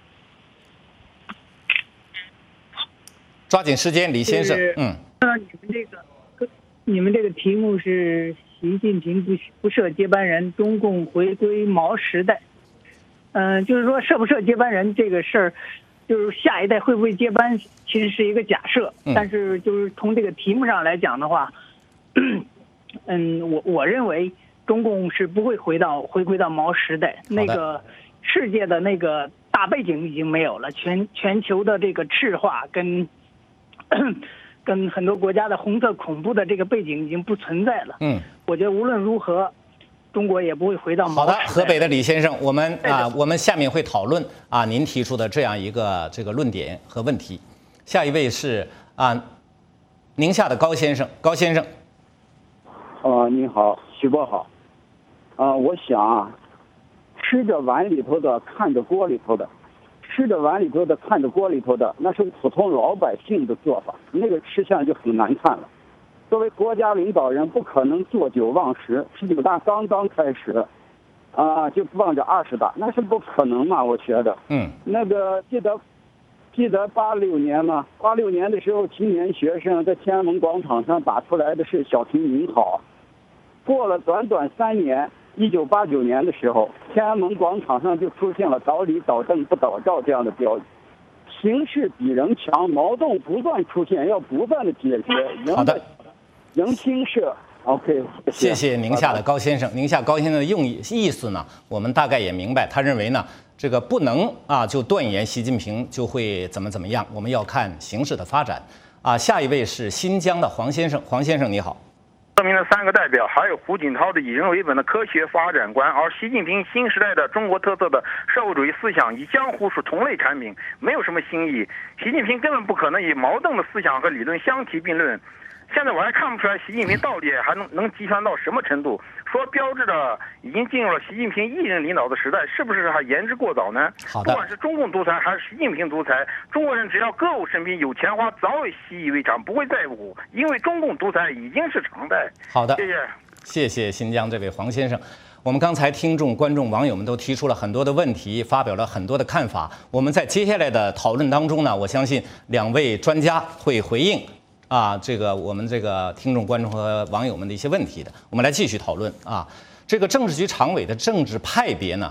抓紧时间，李先生，嗯， 那你们这个，你们这个题目是习近平不不设接班人，中共回归毛时代。嗯、呃，就是说设不设接班人这个事儿，就是下一代会不会接班，其实是一个假设。但是就是从这个题目上来讲的话，嗯，我我认为中共是不会回到回归到毛时代，那个世界的那个大背景已经没有了，全全球的这个赤化跟。跟很多国家的红色恐怖的这个背景已经不存在了。嗯，我觉得无论如何，中国也不会回到毛时代。 好的，河北的李先生，我们啊，我们下面会讨论啊您提出的这样一个这个论点和问题。下一位是啊，宁夏的高先生，高先生。 哦、呃，你好，徐波好。啊、呃，我想啊，吃着碗里头的，看着锅里头的。吃着碗里头的，看着锅里头的，那是普通老百姓的做法，那个吃相就很难看了。作为国家领导人，不可能坐九忘十，十九大刚刚开始，啊，就望着二十大，那是不可能嘛？我觉得，嗯，那个记得记得八六年嘛，八六年的时候，青年学生在天安门广场上打出来的是小平您好，过了短短三年。一九八九年的时候，天安门广场上就出现了倒李倒邓不倒赵这样的标语。形势比人强，矛盾不断出现，要不断的解决。 好的， 人心社 OK， 谢谢宁夏的高先生。宁夏高先生的用意意思呢，我们大概也明白。他认为呢，这个不能啊就断言习近平就会怎么怎么样，我们要看形势的发展。啊，下一位是新疆的黄先生，黄先生你好。 证明了三个代表，还有胡锦涛的以人为本的科学发展观，而习近平新时代的中国特色的社会主义思想与江湖是同类产品，没有什么新意。习近平根本不可能以毛邓的思想和理论相提并论。现在我还看不出来习近平到底还能能集权到什么程度，说标志着已经进入了习近平一人领导的时代，是不是还言之过早呢？ 好的， 不管是中共独裁还是习近平独裁，中国人只要歌舞升平有钱花，早已习以为常，不会在乎，因为中共独裁已经是常态。 好的， 谢谢， 谢谢新疆这位黄先生。我们刚才听众、观众、网友们都提出了很多的问题，发表了很多的看法。我们在接下来的讨论当中呢，我相信两位专家会回应。啊，这个我们这个听众、观众和网友们的一些问题的，我们来继续讨论啊。这个政治局常委的政治派别呢，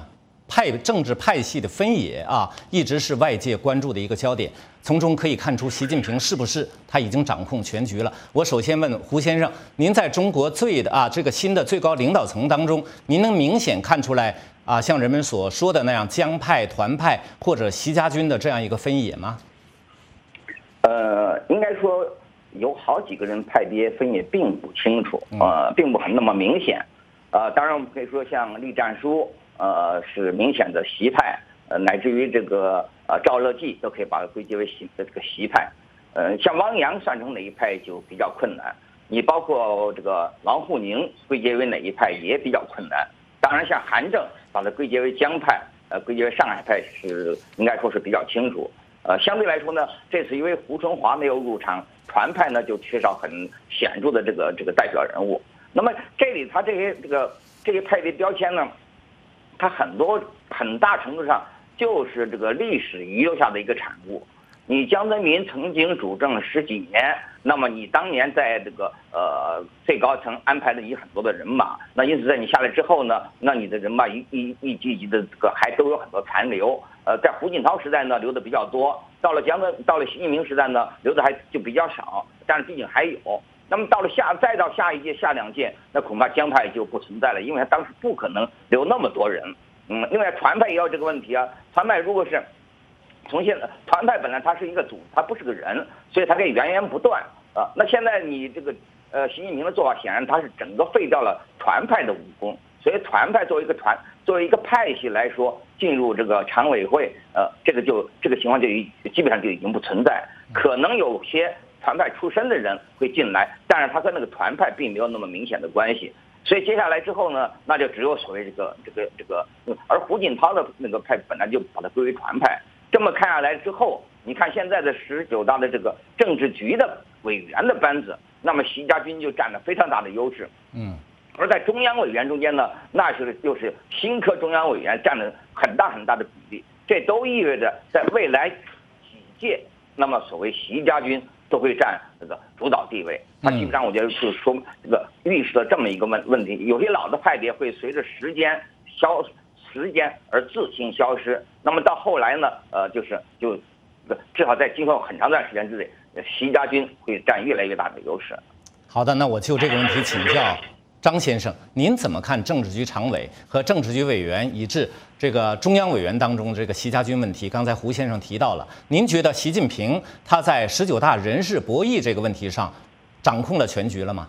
派政治派系的分野啊，一直是外界关注的一个焦点。从中可以看出，习近平是不是他已经掌控全局了？我首先问胡先生，您在中国最的啊这个新的最高领导层当中，您能明显看出来啊，像人们所说的那样江派、团派或者习家军的这样一个分野吗？ 呃，应该说有好几个人派别分野并不清楚，呃，并不很那么明显。呃，当然我们可以说像栗战书，呃，是明显的习派，呃，乃至于这个呃赵乐际都可以把它归结为习这个习派。呃，像汪洋算成哪一派就比较困难，你包括这个王沪宁归结为哪一派也比较困难。当然，像韩正把它归结为江派，呃，归结为上海派是应该说是比较清楚。呃，相对来说呢，这次因为胡春华没有入场，团派呢就缺少很显著的这个这个代表人物。那么这里他这些这个这些派别标签呢，它很多很大程度上就是这个历史遗留下的一个产物。你江泽民曾经主政十几年，那么你当年在这个呃最高层安排了你很多的人马，那因此在你下来之后呢，那你的人马一一一级一级的这个还都有很多残留。呃，在胡锦涛时代呢留的比较多，到了江泽到了习近平时代呢留的还就比较少，但是毕竟还有。那么到了下再到下一届下两届，那恐怕江派就不存在了，因为他当时不可能留那么多人。嗯，另外团派也有这个问题啊，团派如果是从现在团派本来它是一个组，它不是个人，所以它可以源源不断啊。那现在你这个呃习近平的做法，显然他是整个废掉了团派的武功，所以团派作为一个团作为一个派系来说，进入这个常委会，呃，这个就这个情况就已基本上就已经不存在，可能有些团派出身的人会进来，但是他跟那个团派并没有那么明显的关系。所以接下来之后呢，那就只有所谓这个这个这个，而胡锦涛的那个派本来就把它归为团派。这么看下来之后，你看现在的十九大的这个政治局的委员的班子，那么习家军就占了非常大的优势。 嗯， 而在中央委员中间呢，那是又是新科中央委员占了很大很大的比例，这都意味着在未来几届，那么所谓习家军都会占这个主导地位。它基本上我觉得就是说这个预示了这么一个问问题，有些老的派别会随着时间消时间而自行消失，那么到后来呢，呃，就是就至少在今后很长段时间之内，习家军会占越来越大的优势。 好的，那我就这个问题请教张先生，您怎么看政治局常委和政治局委员以至这个中央委员当中这个习家军问题？刚才胡先生提到了，您觉得习近平他在十九大人事博弈这个问题上掌控了全局了吗？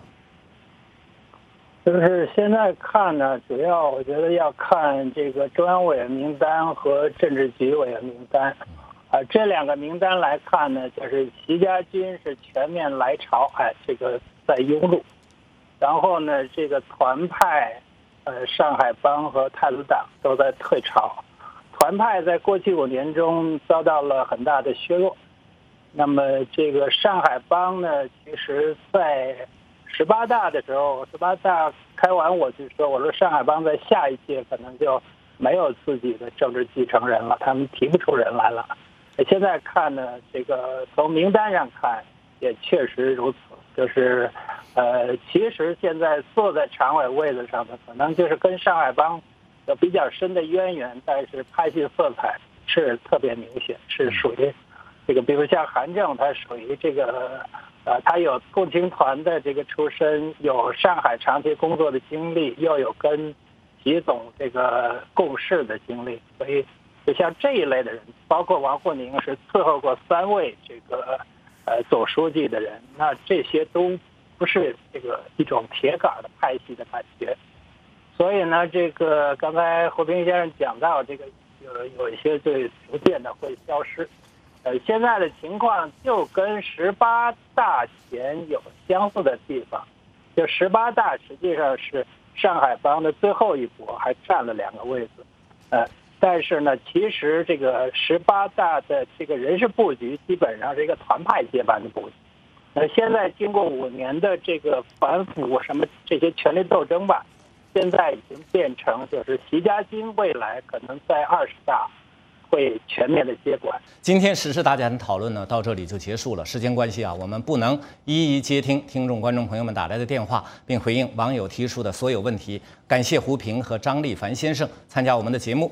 就是现在看呢，主要我觉得要看这个中央委员名单和政治局委员名单，啊，这两个名单来看呢，就是习家军是全面来朝，哎，这个在拥入，然后呢，这个团派，呃，上海帮和太子党都在退潮，团派在过去五年中遭到了很大的削弱，那么这个上海帮呢，其实在十八大的时候，十八大开完我就说，我说上海帮在下一届可能就没有自己的政治继承人了，他们提不出人来了。现在看呢，这个从名单上看也确实如此，就是呃，其实现在坐在常委位子上的，可能就是跟上海帮有比较深的渊源，但是派系色彩是特别明显，是属于这个，比如像韩正，他属于这个。呃，他有共青团的这个出身，有上海长期工作的经历，又有跟习总这个共事的经历，所以就像这一类的人，包括王沪宁是伺候过三位这个呃总书记的人，那这些都不是这个一种铁杆的派系的感觉。所以呢，这个刚才胡平先生讲到，这个有有一些就逐渐的会消失。呃，现在的情况就跟十八大前有相似的地方，就十八大实际上是上海帮的最后一波，还占了两个位置，呃，但是呢，其实这个十八大的这个人事布局基本上是一个团派接班的布局。呃，现在经过五年的这个反腐什么这些权力斗争吧，现在已经变成就是习家军未来可能在二十大。会全面的接管。 今天时事大家谈讨论呢，到这里就结束了。时间关系啊，我们不能一一接听听众、观众朋友们打来的电话，并回应网友提出的所有问题。感谢胡平和张立凡先生参加我们的节目。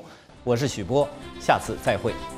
我是许波，下次再会。